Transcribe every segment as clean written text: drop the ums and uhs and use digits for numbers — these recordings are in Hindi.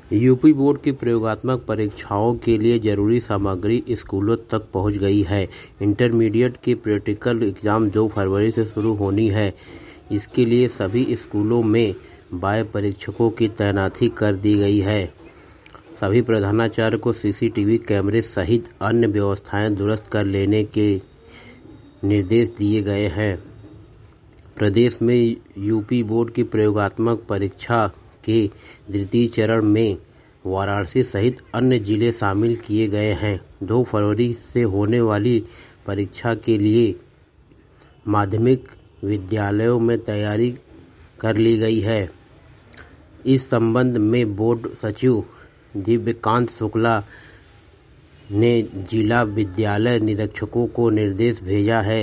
यूपी बोर्ड की प्रयोगात्मक परीक्षाओं के लिए जरूरी सामग्री स्कूलों तक पहुंच गई है। इंटरमीडिएट की प्रैक्टिकल एग्जाम 2 फरवरी से शुरू होनी है। इसके लिए सभी स्कूलों में बाह्य परीक्षकों की तैनाती कर दी गई है। सभी प्रधानाचार्य को सीसीटीवी कैमरे सहित अन्य व्यवस्थाएं दुरुस्त कर लेने के निर्देश दिए गए हैं। प्रदेश में यूपी बोर्ड की प्रयोगात्मक परीक्षा के द्वितीय चरण में वाराणसी सहित अन्य जिले शामिल किए गए हैं। 2 फरवरी से होने वाली परीक्षा के लिए माध्यमिक विद्यालयों में तैयारी कर ली गई है। इस संबंध में बोर्ड सचिव दिव्यकांत शुक्ला ने जिला विद्यालय निरीक्षकों को निर्देश भेजा है।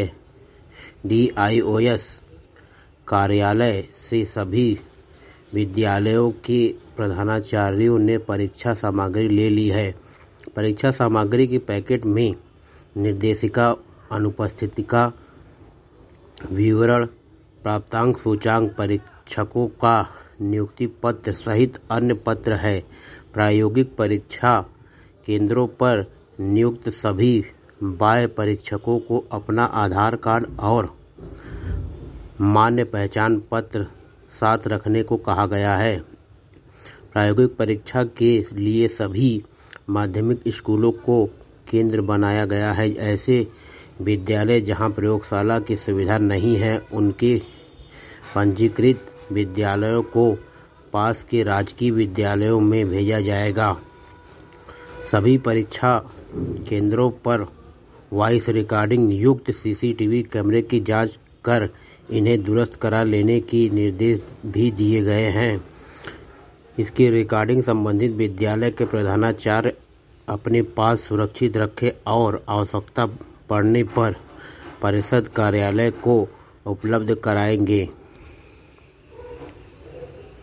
DIOS कार्यालय से सभी विद्यालयों के प्रधानाचार्यों ने परीक्षा सामग्री ले ली है। परीक्षा सामग्री के पैकेट में निर्देशिका, अनुपस्थितिका विवरण, प्राप्तांक सूचांक, परीक्षकों का नियुक्ति पत्र सहित अन्य पत्र है। प्रायोगिक परीक्षा केंद्रों पर नियुक्त सभी बाह्य परीक्षकों को अपना आधार कार्ड और मान्य पहचान पत्र साथ रखने को कहा गया है। प्रायोगिक परीक्षा के लिए सभी माध्यमिक स्कूलों को केंद्र बनाया गया है। ऐसे विद्यालय जहां प्रयोगशाला की सुविधा नहीं है, उनके पंजीकृत विद्यालयों को पास के राजकीय विद्यालयों में भेजा जाएगा। सभी परीक्षा केंद्रों पर वॉइस रिकॉर्डिंग युक्त सीसीटीवी कैमरे की जांच कर इन्हें दुरुस्त करा लेने के निर्देश भी दिए गए हैं। इसकी रिकॉर्डिंग संबंधित विद्यालय के प्रधानाचार्य अपने पास सुरक्षित रखें और आवश्यकता पड़ने पर परिषद कार्यालय को उपलब्ध कराएंगे।